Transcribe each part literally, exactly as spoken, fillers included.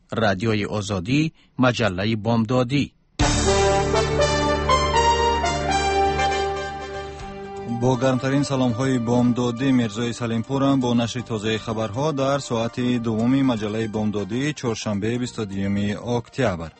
رادیوی آزادی، مجله بامدادی. با گرمترین سلام های بامدادی میرزای سلیمپورم با نشر تازه خبرها در ساعت دومی مجله بامدادی چهارشنبه بیست و دو اکتبر.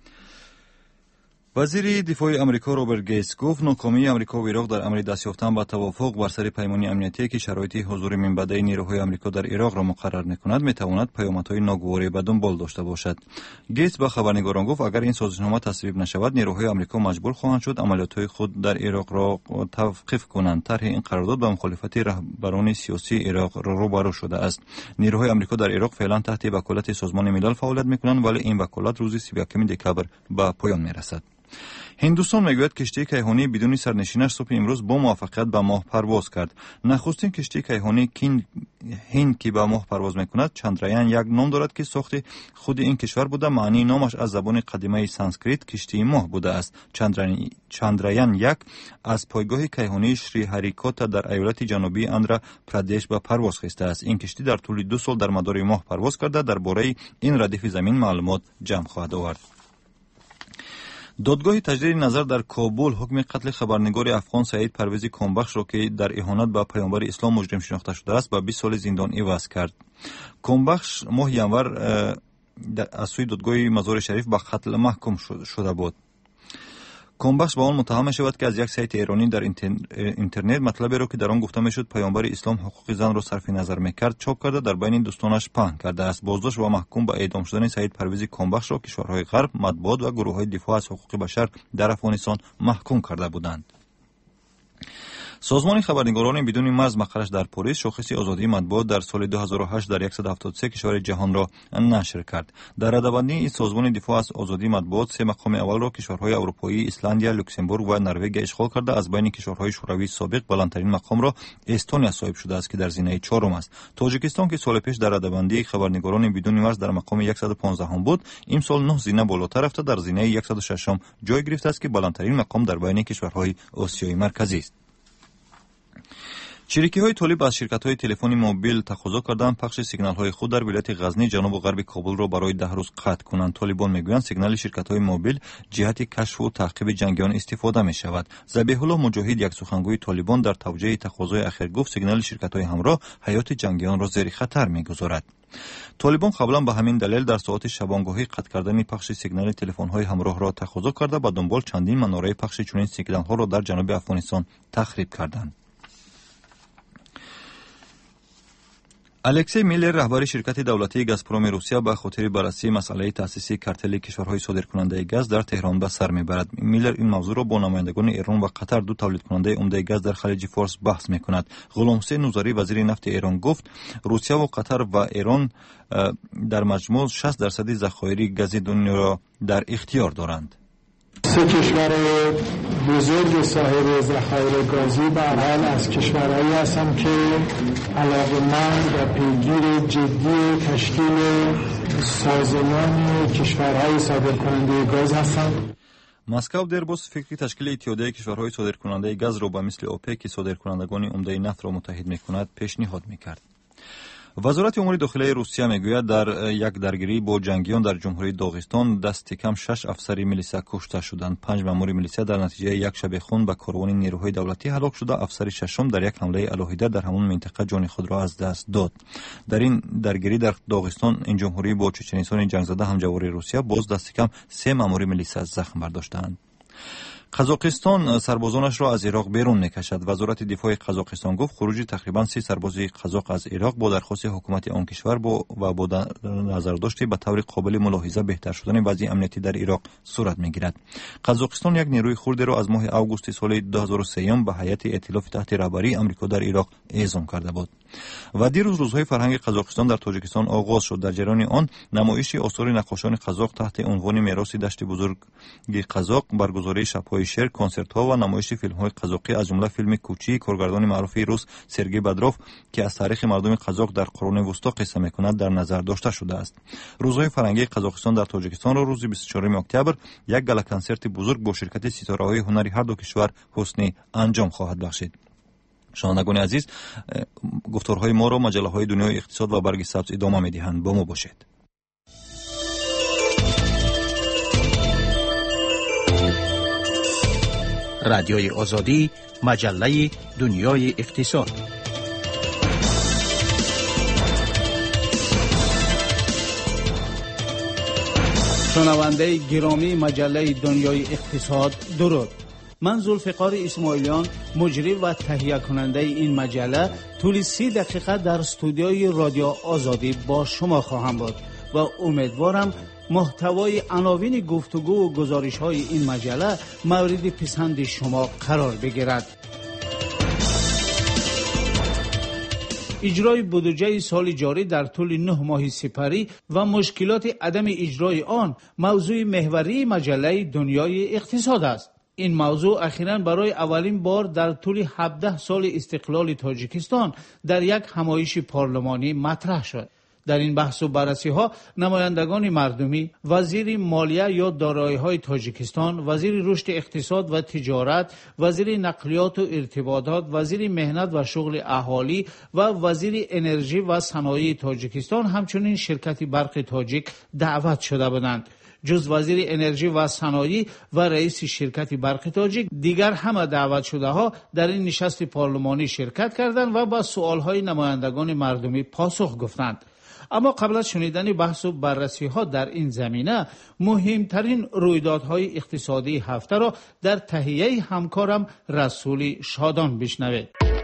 وزیر دفاع امریکا روبرت گیتس گفت ناکامی امریکا و عراق در امر دست یافتن به توافق بر سر پیمان امنیتی که شرایط حضور منبعی نیروهای امریکا در عراق را مقرر می‌کند می‌تواند پیامدهای ناگواری به دنبال داشته باشد. گیتس به خبرنگاران گفت اگر این سازشنامه تصویب نشود نیروهای امریکا مجبور خواهند شد عملیات‌های خود در عراق را توقیف کنند. طرح این قرارداد به مخالفت رهبران سیاسی عراق روبرو شده است. نیروهای امریکا در عراق فعلا تحت وکالت سازمان ملل فعالیت می‌کنند ولی این وکالت روز سی و یک دکبر به پایان می‌رسد. هندوستان میگوید کشتی کیهانی بدون سرنشینش صبح امروز با موفقیت به ماه پرواز کرد. نخستین کشتی کیهانی هند که به ماه پرواز میکند چندریان یک نام دارد که ساخت خود این کشور بوده. معنی نامش از زبان قدیمی سانسکریت کشتی ماه بوده است. چندریان یک از پایگاه کیهانی شری هریکوتا در ایالت جنوبی آندھرا پردیش به پرواز خسته است. این کشتی در طول دو سال در مدار ماه پرواز کرده درباره این ردیف زمین معلومات جمع خواهد آورد. دادگاه تجدید نظر در کابل حکم قتل خبرنگار افغان سعید پرویز کامبخش را که در اهانت به پیامبر اسلام مجرم شناخته شده است به بیست سال زندان عوض کرد. کامبخش ماه ینور از سوی دادگاه مزار شریف به قتل محکوم شده بود. کامبخش با آن متهم می شود که از یک سایت ایرانی در اینترنت مطلبی را که در آن گفته می شد پیامبر اسلام حقوق زن را صرف نظر می کرد چاپ کرده در بین دوستانش پهن کرده است. بازداشت و محکوم به اعدام شدن سعید پرویز کامبخش را کشورهای غرب، مطبوعات و گروه‌های دفاع از حقوق بشر در افغانستان محکوم کرده بودند. سازمان خبرنگاران بدون مرز مقرش در پاریس شاخص آزادی مطبوعات در سال دو هزار و هشت در صد و هفتاد و سه کشور جهان را نشر کرد. در رده‌بندی این سازمان دفاع از آزادی مطبوعات سه مقام اول را کشورهای اروپایی اسلندیا، لوکزامبورگ و نروژ اشغال کرده. از بین کشورهای شوروی سابق بلندترین مقام را استونیا صاحب شده است که در زینه چهارم است. تاجیکستان که سال پیش در رده‌بندی خبرنگاران بدون مرز در مقام صد و پانزده هم بود امسال نه زینه بالاتر رفته در زینه صد و شش جای گرفته است که بلندترین مقام در بین کشورهای آسیای مرکزی است. شریکی های طالب از شرکت های تلفنی موبیل تقاضا کردند پخش سیگنال های خود در ولایت غزنی جنوب و غرب کابل را برای ده روز قطع کنند. طالبان میگویند سیگنال شرکت های موبیل جهت کشف و تعقیب جنگیان استفاده می شود. ذبیح الله مجاهد یک سخنگوی طالبان در توجیه تقاضای اخیر گفت سیگنال شرکت های همراه حیات جنگیان را زیر خطر میگذارد. طالبان قبلا به همین دلیل در ساعات شبانگاهی قطع کردن پخش سیگنال تلفن های همراه را تقاضا کرده به دنبال چندین مناره پخش چنین سیگنال ها را در جنوب افغانستان تخریب کردند. الکسی میلر رهبر شرکت دولتی گازپروم روسیه به خاطر بررسی مسئله تأسیس کارتل کشورهای صادرکننده گاز در تهران به سر میبرد. میلر این موضوع را با نمایندگان ایران و قطر دو تولید کننده عمده گاز در خلیج فارس بحث میکند. غلام حسین نوذری وزیر نفت ایران گفت روسیه و قطر و ایران در مجموع شصت درصد ذخایر گاز دنیا را در اختیار دارند. سه کشور بزرگ صاحب ذخایر گازی به هر حال از کشورهایی هستند که علاقه‌مند و پیگیر جدی تشکیل سازمان کشورهای صادرکننده گاز هستند. مسکو در باز فکری تشکیل اتحادیه کشورهای صادرکننده گاز را به مثل اوپک که صادرکنندگان عمده نفت را متحد می‌کند پیشنهاد می‌کرد. وزارت امور داخلی روسیه میگوید در یک درگیری با جنگیان در جمهوری داغستان دست کم شش افسر میلیسا کشته شدند. پنج مأمور میلیسا در نتیجه یک شب خون به کاروان نیروهای دولتی هلاک شده. افسر ششم در یک حمله الهیده در همون منطقه جان خود را از دست داد. در این درگیری در داغستان این جمهوری با چچنیستان جنگ زده همجوار روسیه باز دست کم سه مأمور میلیسا زخم برداشتند. قزاقستان سربازانش را از عراق بیرون میکشد. وزارت دفاع قزاقستان گفت خروج تقریبا سی سرباز قزاق از عراق با درخواست حکومت آن کشور با و با نظر داشته به طور قابل ملاحظه بهتر شدن وضع امنیتی در عراق صورت میگیرد. قزاقستان یک نیروی خرد را از ماه اوگوست سال دو هزار و سه به هیئت ائتلاف تحت رهبری آمریکا در عراق اعزام کرده بود. و دیروز روزهای فرهنگ قزاقستان در تاجیکستان آغاز شد. در جریان آن نمایش آثار نقاشان قزاق تحت عنوان میراث دشت بزرگ قزاق، برگزاری شب‌های شعر، کنسرت‌ها و نمایش فیلم‌های قزاقی از جمله فیلم کوچی کارگردان معروف روس سرگئی بدروف که از تاریخ مردم قزاق در قرون وسطا قصه می‌کند در نظر داشته شده است. روزهای فرهنگی قزاقستان در تاجیکستان را روز بیست و چهارم اکتبر یک گالا کنسرت بزرگ با شرکت ستاره‌های هنری هر دو کشور حسن انجام خواهد بخشید. شنوندگان عزیز، گفتارهای ما را مجله های دنیای اقتصاد و برگ سبز ادامه می‌دهند. با ما باشید. رادیوی آزادی، مجله دنیای اقتصاد. شنونده گرامی مجله دنیای اقتصاد، درود. من ذوالفقار اسماعیلیان، مجری و تهیه کننده این مجله، طول سی دقیقه در استودیوی رادیو آزادی با شما خواهم بود و امیدوارم محتوای عناوین گفتگو و گزارش های این مجله مورد پسند شما قرار بگیرد. اجرای بودجه سال جاری در طول نه ماه سپری و مشکلات عدم اجرای آن موضوع محوری مجله دنیای اقتصاد است. این موضوع اخیراً برای اولین بار در طول هفده سال استقلال تاجیکستان در یک همایش پارلمانی مطرح شد. در این بحث و بررسی ها نمایندگان مردمی، وزیر مالیه یا دارایی‌های تاجیکستان، وزیر رشد اقتصاد و تجارت، وزیر نقلیات و ارتباطات، وزیر مهنت و شغل اهالی و وزیر انرژی و صنایع تاجیکستان همچنین شرکت برق تاجیک دعوت شده بودند. جز وزیر انرژی و صنایع و رئیس شرکت برق تاجیک، دیگر همه دعوت شده ها در این نشست پارلمانی شرکت کردند و با سوالهای نمایندگان مردمی پاسخ گفتند. اما قبل از شنیدن بحث و بررسی ها در این زمینه، مهمترین رویدادهای اقتصادی هفته را در تهیه همکارم رسول شادان بشنوید.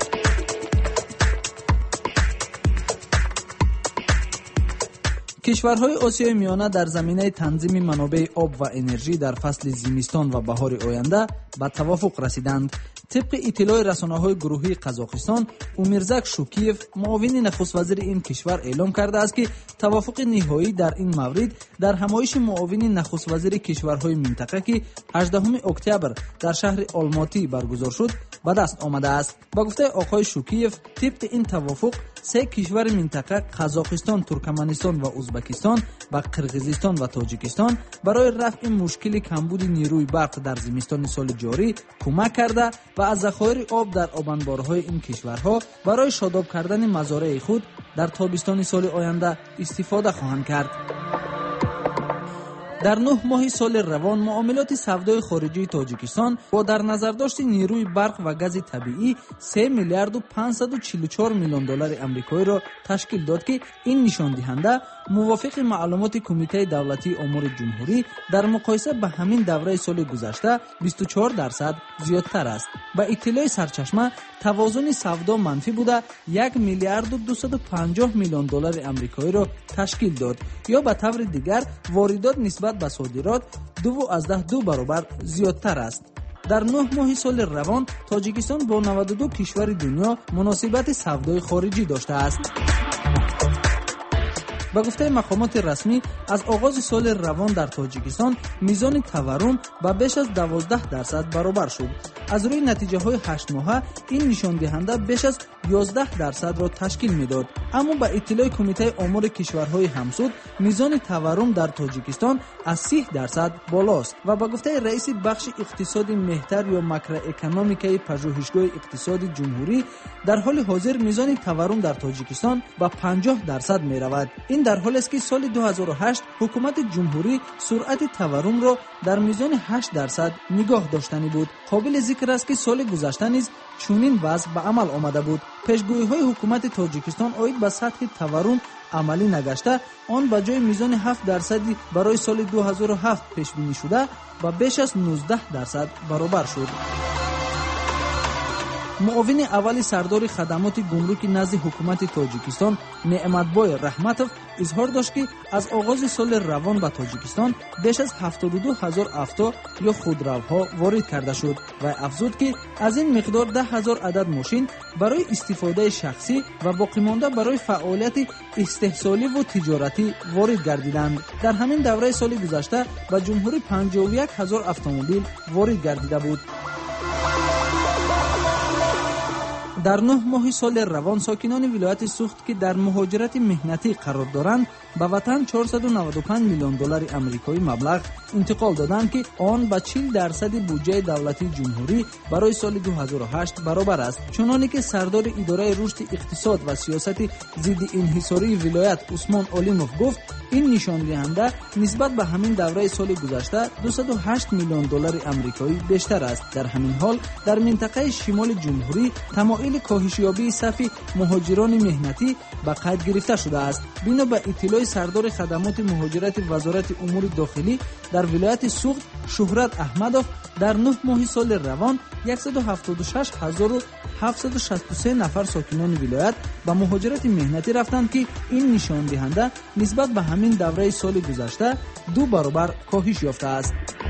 کشورهای آسیای میانه در زمینه تنظیم منابع آب و انرژی در فصل زمستان و بهار آینده به توافق رسیدند. طبق اطلاع رسانه‌های گروهی قزاقستان، اومیرزک شوکیف، معاون نخست وزیر این کشور، اعلام کرده است که توافق نهایی در این مورد در همایش معاون نخست وزیر کشورهای منطقه که هجدهم اکتبر در شهر آلماتی برگزار شد به دست آمده است. با گفته آقای شوکیف، طبق این توافق سه کشور منطقه قزاقستان، ترکمنستان و ازبکستان و قرقیزستان و تاجیکستان برای رفع مشکل کمبود نیروی برق در زمستان سال جاری کمک کرده و از ذخایر آب در آبانبارهای این کشورها برای شاداب کردن مزارع خود در تابستان سال آینده استفاده خواهند کرد. در نه ماه سال روان، معاملات سودای خارجی تاجیکستان با در نظر داشت نیروی برق و گاز طبیعی سه میلیارد و پانصد و چهل و چهار میلیون دلار آمریکایی را تشکیل داد که این نشان دهنده موافق معلومات کمیته دولتی امور جمهوری در مقایسه به همین دوره سال گذشته بیست و چهار درصد زیادتر است. با اطلاع سرچشمه، توازن سودا منفی بوده یک میلیارد و دویست و پنجاه میلیون دلار آمریکایی را تشکیل داد، یا به طور دیگر واردات نسبت به صادرات دو و از ده دو برابر زیادتر است. در نه ماه سال روان، تاجیکستان با نود و دو کشور دنیا مناسبت سودای خارجی داشته است. با گفته مقامات رسمی، از آغاز سال روان در تاجیکستان میزان تورم به بیش از دوازده درصد برابر شد. از روی نتیجه های هشت ماهه، این نشان دهنده بیش از یازده درصد را تشکیل میداد. اما با اطلاع کمیته امور کشورهای همسود، میزان تورم در تاجیکستان از سی درصد بالاست و با گفته رئیس بخش اقتصادی مهتر یا ماکرواکونومیکای پژوهشگاه اقتصادی جمهوری، در حال حاضر میزان تورم در تاجیکستان به پنجاه درصد می رود. این در حالی است که سال دو هزار و هشت حکومت جمهوری سرعت تورم را در میزان هشت درصد نگاه داشتنی بود. قابل ذکر است که سال گذشته نیز چنین وضع به عمل آمده بود. پیشگویی‌های حکومت تاجیکستان آید به سطح تورم عملی نگشته، آن به جای میزان هفت درصدی برای سال دو هزار و هفت پیش بینی شده و بیش از نوزده درصد برابر شد. معاون اول سردار خدمات گمرک نزد حکومت تاجیکستان، نعمتبای رحمتوف، اظهار داشت که از آغاز سال روان به تاجیکستان بیش از هفتاد و دو هزار افتا یا خودروها وارد کرده شد و افزود که از این مقدار ده هزار عدد ماشین برای استفاده شخصی و باقی مانده برای فعالیت استحصالی و تجارتی وارد گردیدند. در همین دوره سال گذشته به جمهوری پنجاه و یک هزار اتومبیل وارد گردیده بود. در نه ماه سال روان ساکنان ولایت سوخت که در مهاجرت مهنتی قرار دارند به وطن چهارصد و نود و پنج میلیون دلار آمریکایی مبلغ انتقال دادند که آن با چهل درصد بودجه دولتی جمهوری برای سال دو هزار و هشت برابر است. چنانکه که سردار اداره رشد اقتصاد و سیاست ضد انحصاری ولایت عثمان علیموف گفت این نشان دهنده نسبت به همین دوره سال گذشته دویست و هشت میلیون دلار آمریکایی بیشتر است. در همین حال در منطقه شمال جمهوری تمایل کاهش یابی صف مهاجران مهنتی به قید گرفته شده است. بنا به اطلاع سردار خدمات مهاجرت وزارت امور داخلی در ولایت سوخت شهرت احمدوف در نه ماه سال روان صد و هفتاد و شش هزار و هفتصد و شصت و سه نفر ساکنان ولایت به مهاجرت مهنتی رفتند که این نشان دهنده نسبت به همین دوره سال گذشته دو برابر کاهش یافته است.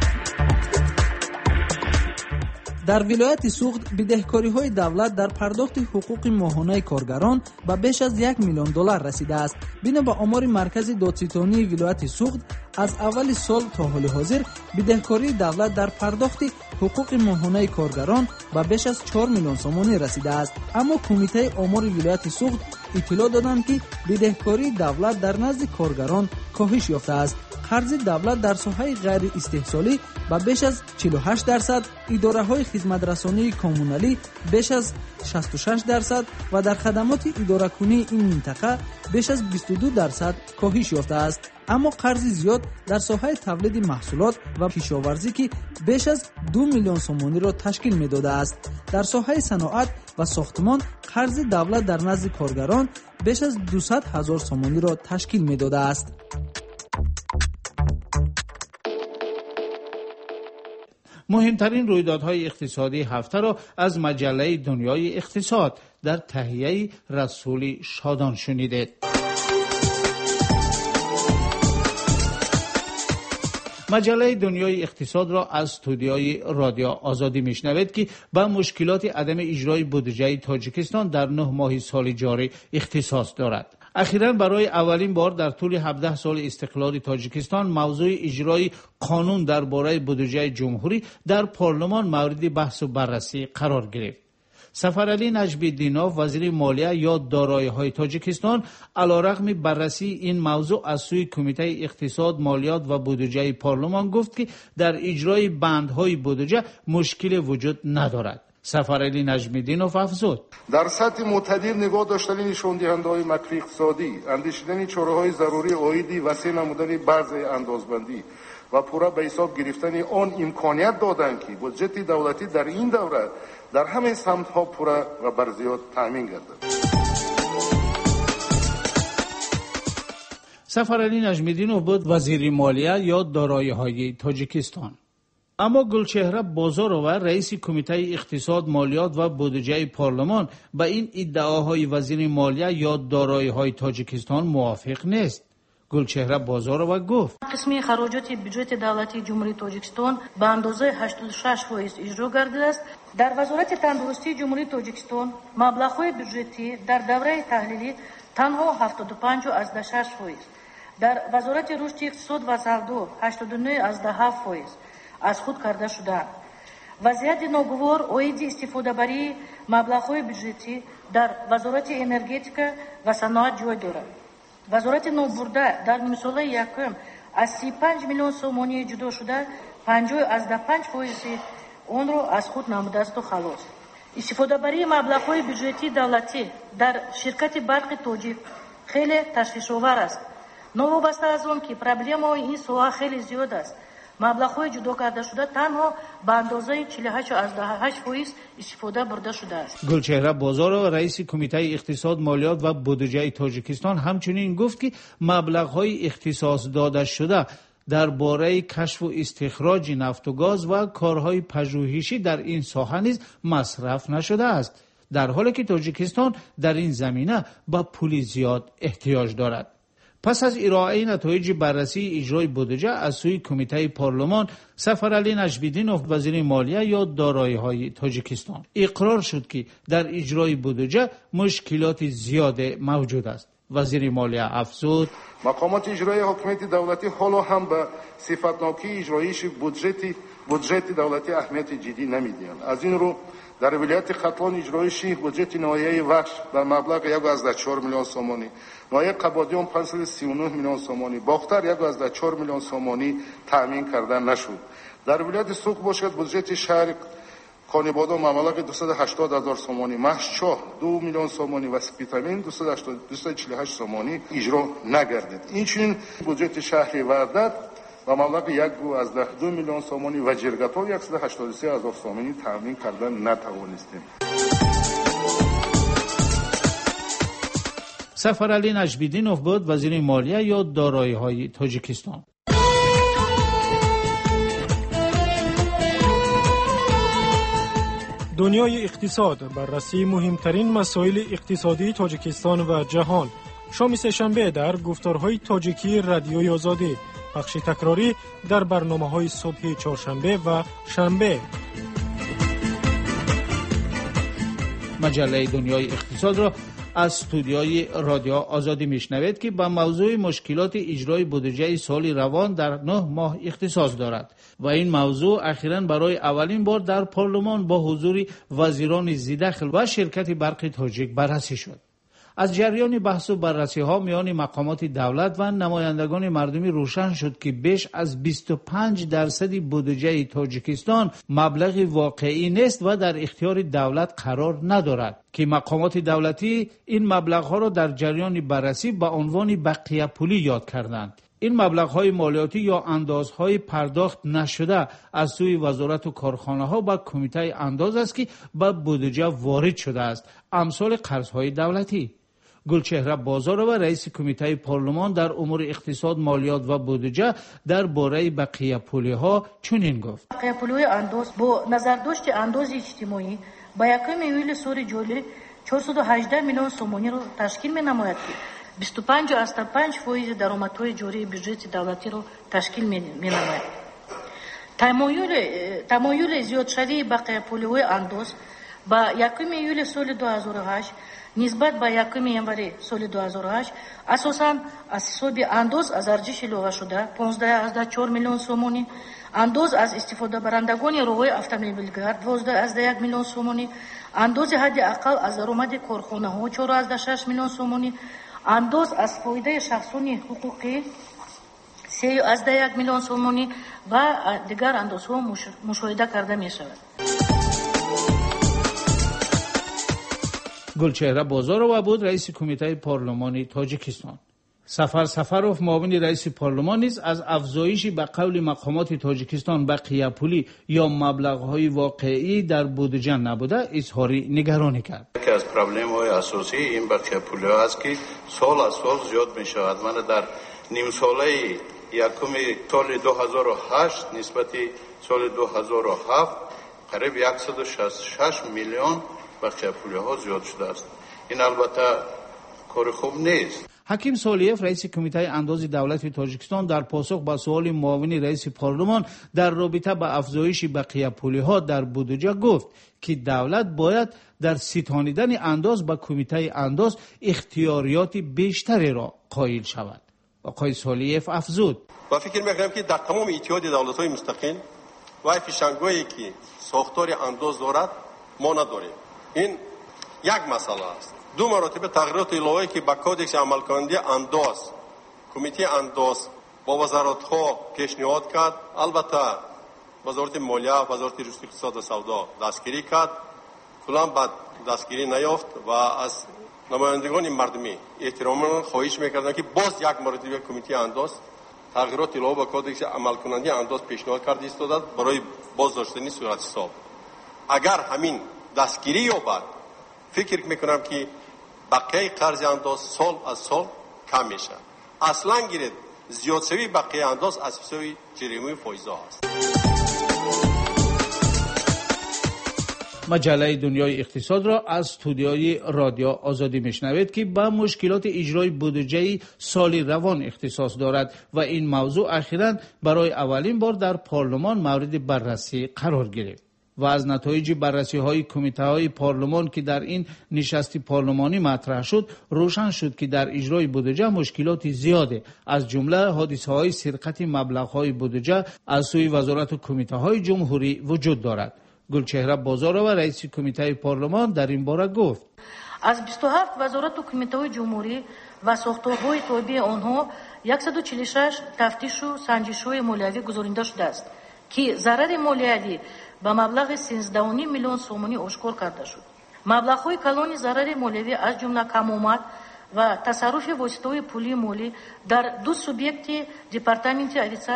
در ولایت سوخت بدهکاری‌های دولت در پرداخت حقوق ماهانه کارگران به بیش از یک میلیون دلار رسیده است. بنا به آمار مرکز دادستانی ولایت سوخت از اول سال تا حال حاضر بدهکاری دولت در پرداخت حقوق ماهانه کارگران به بیش از چهار میلیون سومانی رسیده است. اما کمیته آمار ولایت سوخت اطلاع دادند که بدهکاری دولت در نزد کارگران کاهش یافته است. قرض دولت در ساحه غیر استحصالی به بیش از چهل و هشت درصد، اداره‌های خدمت‌رسانی کمونالی بیش از شصت و شش درصد و در خدمات اداره‌کنی این منطقه بیش از بیست و دو درصد کاهش یافته است. اما قرض زیاد در ساحه تولید محصولات و کشاورزی که بیش از دو میلیون سومانی را تشکیل می‌داده است. در ساحه صنعت و ساختمان قرض دولت در نزد کارگران بیش از دویست هزار سومانی را تشکیل می‌داده است. مهمترین رویدادهای اقتصادی هفته را از مجله دنیای اقتصاد در تهیه رسول شادان شنیدید. مجله دنیای اقتصاد را از استودیوی رادیو آزادی میشنوید که با مشکلات عدم اجرای بودجه تاجیکستان در نه ماه سال جاری اختصاص دارد. اخیراً برای اولین بار در طول هفده سال استقلال تاجیکستان موضوع اجرای قانون درباره بودجه جمهوری در پارلمان مورد بحث و بررسی قرار گرفت. سفرعلی نجم‌الدینوف وزیر مالیه یا دارایی‌های تاجیکستان علیرغم بررسی این موضوع از سوی کمیته اقتصاد، مالیات و بودجه پارلمان گفت که در اجرای بندهای بودجه مشکل وجود ندارد. سفرعلی نجم‌الدینوف افزود: در سطح معتدل نگاه داشتن نشان‌دهنده‌های مکرو اقتصادی، اندیشیدن چاره‌های ضروری عایدی، وسیع نمودن بعضی اندازبندی و پورا به حساب گرفتن آن امکانیت دادند که بودجه دولتی در این دوره در همه سمت‌ها پورا و برزیاد تامین گردد. سفرعلی نجم‌الدینوف بود وزیر مالیه یا دارایی‌های تاجیکستان. اما گلچهره بازاروا رئیس کمیته اقتصاد، مالیات و بودجه پارلمان با این ادعاهای وزیر مالیه یا دارایی‌های تاجیکستان موافق نیست. گلچهره بازاروا گفت: قسمی خراجات بودجه دولتی جمهوری تاجیکستان به اندازه هشتاد و شش درصد اجرا گردیده است. در وزارت تندرستی جمهوری تاجیکستان مبلغ‌های بودجتی در دوره تحلیلی تنها هفتاد و پنج درصد شش درصد، در وزارت رشد اقتصاد و سوداگری هشتاد و نه درصد هفت درصد از خود کرده شدند. وضعیت ناگوار عاید استفاده بری مبلغ‌های بودجتی در وزارت انرژتیک و صنعت جای دارد. وزارت نوبرده در مثال یکم از سی و پنج میلیون سومانی جدا شده پنجاه از ده پنج درصد آن را از خود نموده است و خلاص. استفاده بری مبلغ‌های بودجتی دولتی در شرکت برق تاجیک خیلی تشویش‌آور است. نوابسته از آن که پروبلم‌های این ساحه خیلی زیاد است، مبلغ‌های جدا کرده شده تنها به اندازه چهل و هشت از ده هشت درصد استفاده برده شده است. گلچهره بازاروا رئیس کمیته اقتصاد، مالیات و بودجه تاجیکستان همچنین گفت که مبلغ‌های اختصاص داده شده درباره کشف و استخراج نفت و گاز و کارهای پژوهشی در این ساحه نیز مصرف نشده است، در حالی که تاجیکستان در این زمینه به پول زیاد احتیاج دارد. پس از ارائه نتایج بررسی اجرای بودجه از سوی کمیته پارلمان، سفرعلی نجم‌الدینوف وزیر مالیه یا دارایی‌های تاجیکستان اقرار شد که در اجرای بودجه مشکلات زیاد موجود است. وزیر مالیه افزود: مقامات اجرایی حکومت دولتی حالا هم به صفتناکی اجرایش بودجت بودجت دولتی اهمیت جدی نمیدهند. از این رو در ولایت ختلان اجرایش بودجت ناحیه وخش در مبلغ یک و چهار میلیون سومانی، ناحیه قبادیان پنجصد و سی و نه میلیون سومانی، باختر یک و چهار میلیون سومانی تامین کرده نشد. در ولایت سوق باشد بودجت شهر خانواده مبلغ دویست و هشتاد هزار سومانی، مشچاه دو میلیون سومانی و سپیتامین دویست و چهل و هشت سومانی اجرا نگردید. اینچنین بودجت شهر وردت و مبلغ یک و از دو میلیون سومانی و جرگت‌ها صد و هشتاد و سه هزار سومانی تامین کردن نتوانستیم. سفرعلی نجمیدینوف بود وزیر مالیه یا دارایی‌های تاجیکستان. دنیای اقتصاد، بررسی مهمترین مسائل اقتصادی تاجیکستان و جهان. شام سه‌شنبه در گفتارهای تاجیکی رادیوی آزادی، پخش تکراری در برنامه‌های صبح چهارشنبه و شنبه. مجله دنیای اقتصاد را از استودیوی رادیو آزادی میشنوید که با موضوع مشکلات اجرای بودجه سال روان در نه ماه اختصاص دارد و این موضوع اخیراً برای اولین بار در پارلمان با حضور وزیران ذی‌دخل و شرکت برق تاجیک بررسی شد. از جریان بحث و بررسی ها میان مقامات دولت و نمایندگان مردمی روشن شد که بیش از بیست و پنج درصد بودجه تاجیکستان مبلغ واقعی نیست و در اختیار دولت قرار ندارد که مقامات دولتی این مبلغ ها را در جریان بررسی با عنوان بقیه پولی یاد کردند. این مبلغ‌های مالیاتی یا اندازهای پرداخت نشده از سوی وزارت و کارخانه‌ها و کمیته انداز است که به بودجه وارد شده است، امثال قرض‌های دولتی. گلچهره بازارова رئیس کمیته پارلمان در امور اقتصاد، مالیات و بودجه درباره بقیه پولی‌ها چنین گفت: بقیه پولی انداز با نظرداشت انداز اجتماعی با یکم ایول سال جولی چهارصد و هجده میلیون سومانی را تشکیل می‌نماید که بیست و پنج و پنج فیصد درآمدهای جاری بودجه دولتی را تشکیل می‌نماید. تمایل تمایل زیاد شده بقیه پولی انداز با یکم ایول سال دو هزار و هشت نسبت به یکم ینوری سال دو هزار و هشت اساساً از حساب انداز از ارزش لغو شده پانزده و چهار میلیون سومانی، انداز از استفاده برندگان راههای اتومبیلگرد دوازده و یک میلیون سومانی، انداز حد اقل از درآمد کارخانه‌ها چهار و شش میلیون سومانی، انداز از فایده شخصانی حقوقی سه و یک میلیون سومانی و دیگر اندازها مشاهده کرده می شود. گلچهره بازارova بود رئیس کمیته پارلمانی تاجیکستان. سفر سفروف معاون رئیس پارلمان نیز از افزایش به قول مقامات تاجیکستان بقیه پولی یا مبلغ‌های واقعی در بودجه نبوده اظهار نگرانی کرد. یکی از پرابلم‌های اساسی این بقیه پولی است که سال از سال زیاد می‌شود. من در نیم ساله یکم سال دو هزار و هشت نسبت سال دو هزار و هفت قریب صد و شصت و شش میلیون بقیه پولی ها زیاد شده است. این البته کار خوب نیست. حکیم سالیف رئیس کمیته انداز دولت تاجیکستان در پاسخ به سوال معاون رئیس پارلمان در رابطه با افزایش بقیه پولی ها در بودجه گفت که دولت باید در ستانیدن انداز به کمیته انداز اختیاریات بیشتری را قائل شود. آقای سالیف افزود: و فکر می‌کنم که در تمام اتحاد دولت‌های مستقل و فشنگایی که ساختار انداز دارد ما نداریم. این یک مسئله است. دو مراتب تغییرات الهی که با کدکس عملکردی انداز کمیته انداز با وزارت‌ها پیشنهاد کرد، البته وزارت مالیه، وزارت رشد اقتصاد و سودا دستگیری کرد، کلام بعد دستگیری نیافت و از نمایندگان مردمی احتراما خواهش می‌کردند که باز یک مرتبه کمیته انداز تغییرات الهی با کدکس عملکردی انداز پیشنهاد کرد ایستاد برای بازداشتنی صورت حساب. اگر همین دستگیری یابد فکر میکنم که بقیه قرض انداز سال از سال کم میشه. اصلا گیرد زیادشوی بقیه انداز از سوی جریمه فایزه است. مجله دنیای اقتصاد را از استودیوی رادیو آزادی میشنوید که به مشکلات اجرای بودجه سال روان اختصاص دارد و این موضوع اخیراً برای اولین بار در پارلمان مورد بررسی قرار گرفت. و از نتایج بررسی‌های کمیته‌های پارلمان که در این نشست پارلمانی مطرح شد روشن شد که در اجرای بودجه مشکلات زیاده، از جمله حادثه‌های سرقت مبلغ‌های بودجه از سوی وزارت و کمیته‌های جمهوری وجود دارد. گلچهره بازارова رئیس کمیته پارلمان در این باره گفت: از بیست و هفت وزارت و کمیته‌های جمهوری و ساختارهای تابع آنها صد و چهل و شش تفتیش و سنجش‌های مالیوی گزارنده شده است که ضرر مالیوی به مبلغ سیزده و نیم میلیون سومانی آشکار کرده شد. مبلغ‌های کلان ضرر مالیوی از جمله کم‌آمد و تصرف واسطه‌های پولی مالی در دو سوبیکت دپارتمنت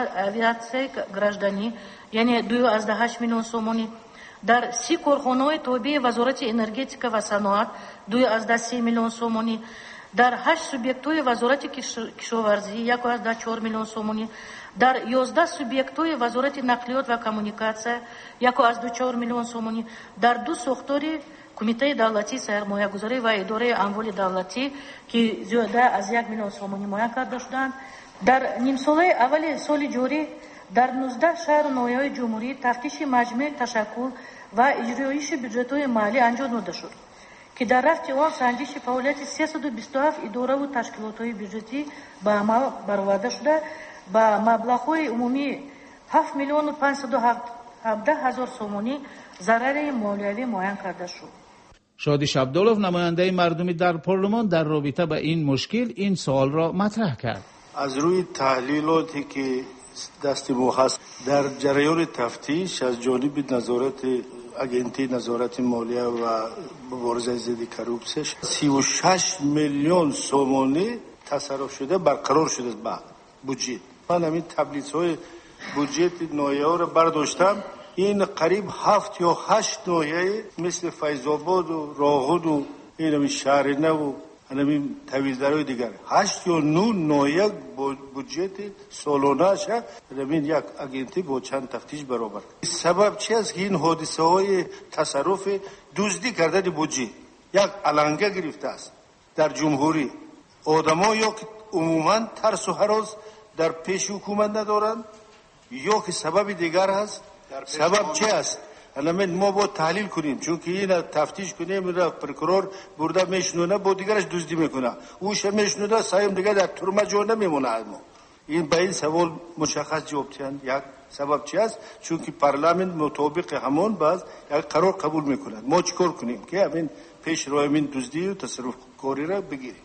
авиации گراجدانی یعنی دو و هشت میلیون سومانی، در سی کارخانه‌های تابع وزارت انرژتیکا و صنعت دو و سه میلیون سومانی، در هشت سوبیکت‌های وزارت کشاورزی یک و چهار میلیون سومانی، در یازده سوبیکت‌های وزارت نقلیات و کمونیکاسیا یک و چهار میلیون سومانی، در دو ساختار کمیته دولتی سرمایه‌گذاری و اداره اموال دولتی که زیاده از یک میلیون سومانی مایه کرده شدند. در نیم سال اول سال جاری در نوزده شهر و ناحیه‌های جمهوری تفتیش مجمع تشکل و اجرایش بودجه‌های مالی انجام داده شد که در رفت آن سنجش فعالیت سیصد و بیست و هفت اداره و تشکیلات‌های بودجه‌ای به عمل برآورده شده با مبلغ‌های عمومی هفت میلیون و پانصد و هفده هزار سومانی ضرر مالیوی معین کرده شد. شادی شبدالوف نماینده مردمی در پارلمان در رابطه با این مشکل این سوال را مطرح کرد. از روی تحلیلاتی که دست ما هست در جریان تفتیش از جانب نظارت اگنتی نظارت مالیه و مبارزه ضد کروپسیون سی و شش میلیون سومانی تصرف شده برقرار شده بعد بودجه. من همین تبلیغات بودجه ناحیه ها را برداشتم، این قریب هفت یا هشت ناحیه مثل فیض‌آباد و راغد و این شهر نو و همین طویل‌درای دیگر هشت یا نه ناحیه بودجه سالانه شه همین یک اگنتی با چند تفتیش برابر. سبب چی است که این حادثه های تصرف دزدی کردن بودجه یک علنگه گرفته است در جمهوری؟ آدم‌ها یا که عموما ترس و هراس در پیش حکومت ندارند یا که سبب دیگر هست. سبب چی است؟ الان ما با تحلیل کنیم، چون که این تفتیش کنیم میره پرکرور برده میشنونه با دیگرش دزدی میکنه، اوش میشنونه سایم دیگه در ترمه جا نمیمونه. ما این به این سوال مشخص جواب چند یک سبب چی است؟ چون که پارلمان مطابق همون باز یک قرار قبول میکنه. ما چیکار کنیم که همین پیش رو همین دزدی و تصرف کاری را بگیریم.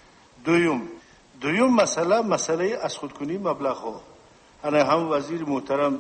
دوم دوم مسئله مسئله از خودکنی مبلغ ها. انا هم وزیر محترم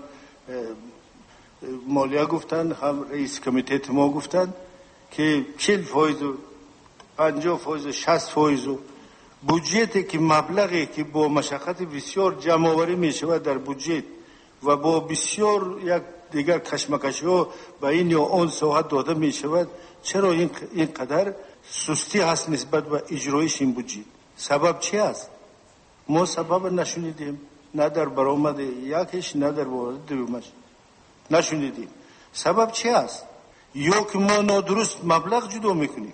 مالیه گفتن، هم رئیس کمیته ما گفتن که چهل فایز و پنجاه فایز و شصت فایز و بودجه که مبلغی که با مشقت بسیار جمع آوری می شود در بودجه و با بسیار یک دیگر کشمکشی ها به این یا آن ساعت داده می شود، چرا این اینقدر سستی هست نسبت به اجرایش این بودجه؟ سبب چی است؟ ما سبب نشونیدیم، نه در برآمد یکش نه در برآمد دومش نشونیدیم. سبب چی است؟ یا که ما نادرست مبلغ جدا میکنیم.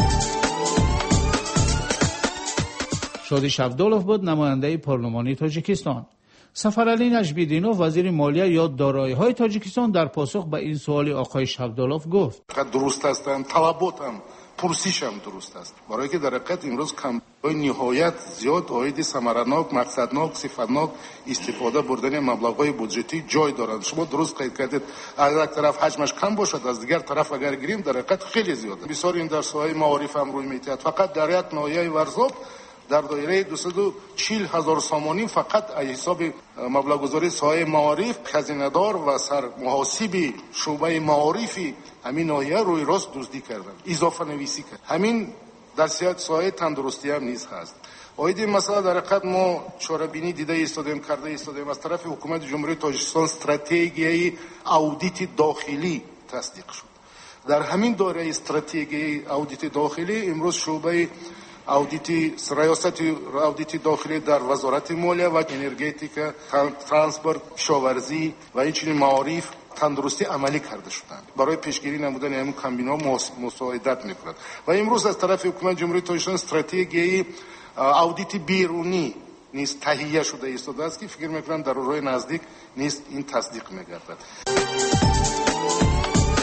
شادی شبدالوف بود نماینده پارلمانی تاجیکستان. سفرعلی نجمیدینوف وزیر مالیه یا دارایی‌های تاجیکستان در پاسخ به این سوال آقای شبدالوف گفت: درست هستند، طلباتم پرسیشم درست است، برای که در حقیقت امروز کمبودهای نهایت زیاد عاید ثمرناک، مقصدناک، صفتناک استفاده بردن مبلغ‌های بودجتی جای دارند. شما درست قید کردید، اگر یک طرف حجمش کم باشد از دیگر طرف اگر گیریم در حقیقت خیلی زیاده. بسیار این در ساحه معارف هم روی می‌دهد. فقط در یک ناحیه ورزاب در دایره دویست و چهل هزار سامانی فقط از حساب مبلغ گذاری ساحه معارف خزینه‌دار و سر محاسب شعبه معارف همین ناحیه روی راست دزدی کردن، اضافه نویسی کرد. همین در ساحه تندرستی هم نیز هست. آید این مسئله در حقیقت ما چاره‌بینی دیده ایستادیم، کرده ایستادیم. از طرف حکومت جمهوری تاجیکستان استراتژی اودیت داخلی تصدیق شد. در همین دایره استراتژی اودیت داخلی امروز شعبه اودیت ریاست اودیت داخلی در وزارت مالیه و انرژتیکا، ترانسپورت، کشاورزی و اینچنین معارف تندرستی عملی کرده شدند. برای پیشگیری نمودن همین کمبینا مساعدت میکند. و امروز از طرف حکومت جمهوری تاجیکستان استراتژی اودیت بیرونی نیست تهیه شده ایستاده است که فکر میکنم در روی نزدیک نیست این تصدیق میگردد.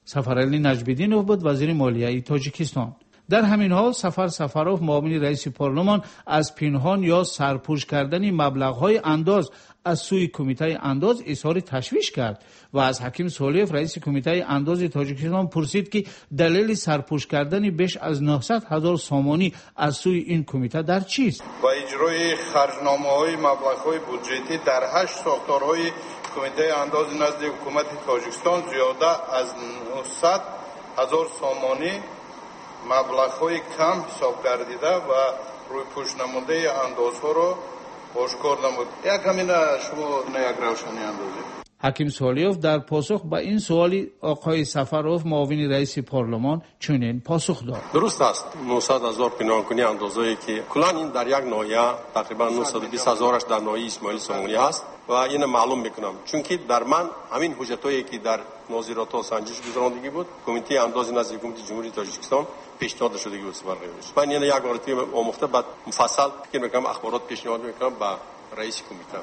سفرعلی نجمیدینوف بود وزیر مالیه تاجیکستان. در همین حال سفر سفروف معاون رئیس پارلمان از پنهان یا سرپوش کردن مبلغ‌های انداز از سوی کمیته انداز اظهار تشویش کرد و از حکیم سالیف رئیس کمیته انداز تاجیکستان پرسید که دلیل سرپوش کردن بیش از نهصد هزار سامانی از سوی این کمیته در چیست؟ با اجرای خرجنامه‌های مبلغ‌های بودجتی در هشت ساختارهای کمیته انداز نزد حکومت تاجیکستان زیاده از نهصد هزار سامانی مبلغ‌های کم حساب گردیده و روی پوش نموده اندازها را آشکار نمود. یک همین شما یک روشنی اندازید. حکیم سالیوف در پاسخ به این سوالی آقای سفروف معاون رئیس پارلمان چنین پاسخ داد. درست است. نهصد هزار پنهانکنی اندازه‌ای که کلا این در یک ناحیه تقریبا نهصد و بیست هزارش در ناحیه اسماعیل سامانی است و این معلوم میکنم چون که در من همین حجتایی که در ناظرات ها سنجش گذراندگی بود کمیته انداز نزد حکومت جمهوری تاجیکستان پیشنهاد شده بود سپر قیمش. من این یک بارتی آموخته بعد مفصل فکر میکنم اخبارات پیشنهاد میکنم به رئیس کمیته.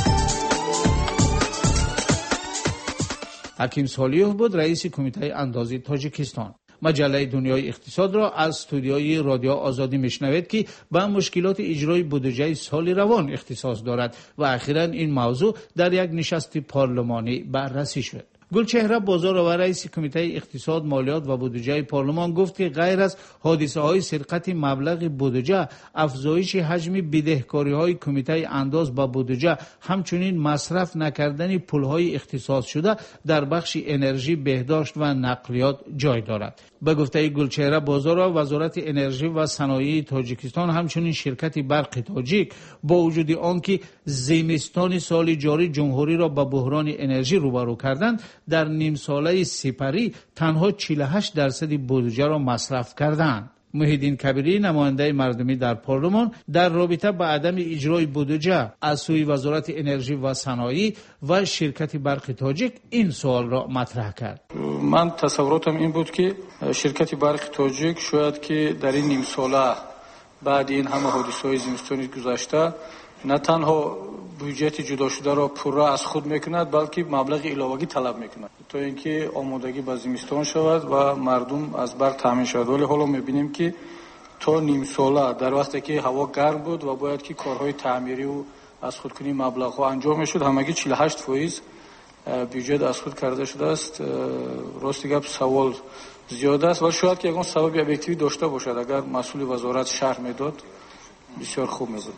حکیم سالیوف بود رئیس کمیته اندازی تاجیکستان. مجله دنیای اقتصاد را از استودیوی رادیو آزادی میشنوید که به مشکلات اجرای بودجه سال روان اختصاص دارد و اخیراً این موضوع در یک نشست پارلمانی بررسی شد. گلچهره بازار و رئیس کمیته اقتصاد مالیات و بودجه پارلمان گفت که غیر از حادثه های سرقت مبلغ بودجه، افزایش حجم بدهکاری های کمیته انداز با بودجه، همچنین مصرف نکردن پول های اختصاص شده در بخش انرژی، بهداشت و نقلیات جای دارد. به گفته گلچهره بازار و وزارت انرژی و صنایع تاجیکستان همچنین شرکت برق تاجیک با وجود آنکه زمستان سال جاری جمهوری را با بحران انرژی روبرو کردند، در نیم ساله سپری تنها چهل و هشت درصد بودجه را مصرف کردند. محیدین کبیری نماینده مردمی در پارلمان در رابطه با عدم اجرای بودجه از سوی وزارت انرژی و صنایع و شرکت برق تاجیک این سوال را مطرح کرد. من تصوراتم این بود که شرکت برق تاجیک شاید که در این نیم ساله بعد این همه حادثه‌های زمستانی گذشته نه تنها بودجت جدا شده را پورا از خود میکند بلکه مبلغ علاوه‌ای طلب میکند تا اینکه آمادگی به زمستان شود و مردم از برق تامین شود. ولی حالا میبینیم که تا نیم ساله در وقتی که هوا گرم بود و باید که کارهای تعمیری و از خودکنی مبلغ‌ها انجام میشد همگی چهل و هشت فیصد بودجت از خود کرده شده است. راستی گپ سوال زیاد است و شاید که یگان سبب ابجکتیوی داشته باشد. اگر مسئول وزارت شرح میداد بسیار خوب میشد.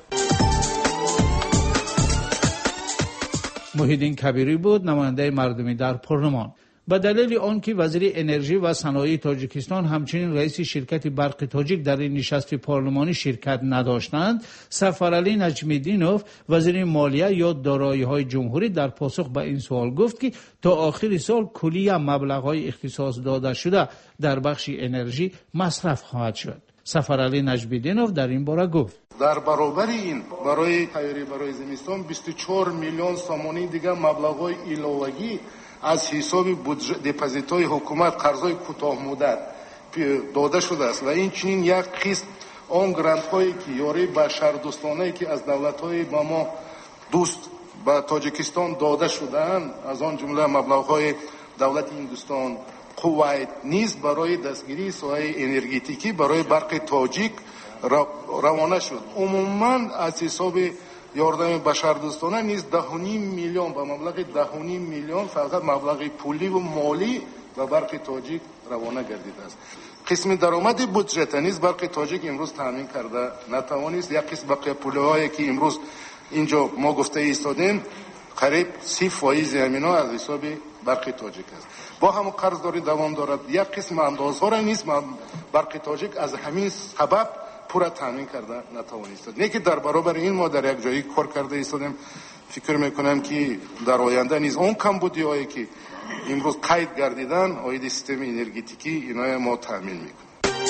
محیدین کبیری بود نماینده مردمی در پارلمان. به دلیل آنکه وزیر انرژی و صنایع تاجیکستان همچنین رئیس شرکت برق تاجیک در این نشست پارلمانی شرکت نداشتند، سفرعلی نجمیدینوف وزیر مالیه یا دارایی‌های جمهوری در پاسخ به این سوال گفت که تا آخر سال کلیه مبلغ‌های اختصاص داده شده در بخش انرژی مصرف خواهد شد. سفرعلی نجمیدینوف در این باره گفت در برابر این برای تیاری برای زمستان بیست و چهار میلیون سامانی دیگه مبلغ‌های علاوه‌ای از حساب بودجه دپازیت‌های حکومت قرضای کوتاه مدت داده شده است و این چنین یک قسط آن گرانت‌هایی که یاری به شهردوستانه‌ای که از دولت‌های با ما دوست به تاجیکستان داده شده‌اند از آن جمله مبلغ‌های دولت هندوستان، کویت نیز برای دستگیری ساحه انرژتیکی برای برق تاجیک روانه شد. عموما از حساب یاردم بشردوستانه نیز ده و نیم میلیون به مبلغ ده و نیم میلیون فقط مبلغ پولی و مالی و برق تاجیک روانه گردیده است. قسم درآمد بودجه نیز برق تاجیک امروز تامین کرده نتوانست. یک قسم بقیه پولهایی که امروز اینجا ما گفته ایستادیم قریب سی فایز همینا از حساب برق تاجیک است. با هم قرض داری دوام دارد. یک قسم اندازها را نیست برق تاجیک از همین سبب پورا تامین کرده نتوانست. نه که در برابر این ما در یک جایی کار کرده ایستادیم. فکر میکنم که در آینده نیز اون کمبودی هایی که امروز قید گردیدن آید سیستم انرژتیکی اینا ما تامین میکنیم.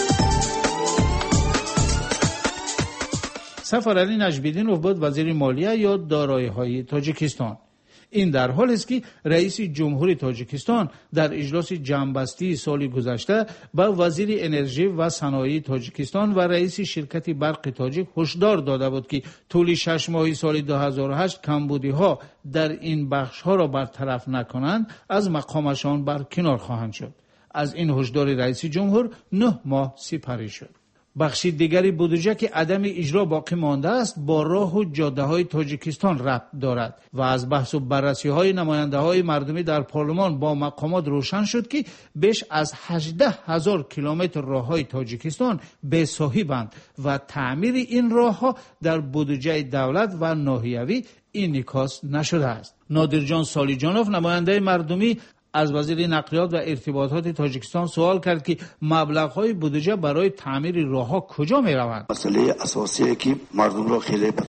سفرعلی نجمیدینوف بود وزیر مالیه یا دارایی‌های تاجیکستان. این در حال است که رئیس جمهوری تاجیکستان در اجلاس جمع‌بستی سال گذشته با وزیر انرژی و صنایع تاجیکستان و رئیس شرکت برق تاجیک هشدار داده بود که طول شش ماهی سال دو هزار و هشت کمبودی‌ها در این بخش‌ها را برطرف نکنند از مقامشان برکنار خواهند شد. از این هشدار رئیس جمهور نه ماه سپری شد. بخش دیگری بودجه که عدم اجرا باقی مانده است با راه و جاده های تاجیکستان ربط دارد و از بحث و بررسی های نماینده های مردمی در پارلمان با مقامات روشن شد که بیش از هجده هزار کیلومتر راه های تاجیکستان بے صاحبند و تعمیر این راه ها در بودجه دولت و ناحیوی انعکاس نشده است. نادرجان سالیجانوف نماینده مردمی از وزیر نقلیات و ارتباطات تاجیکستان سوال کرد که مبلغ‌های بودجه برای تعمیر راه‌ها کجا می‌روند؟ مسئله اساسی که مردم را خیلی به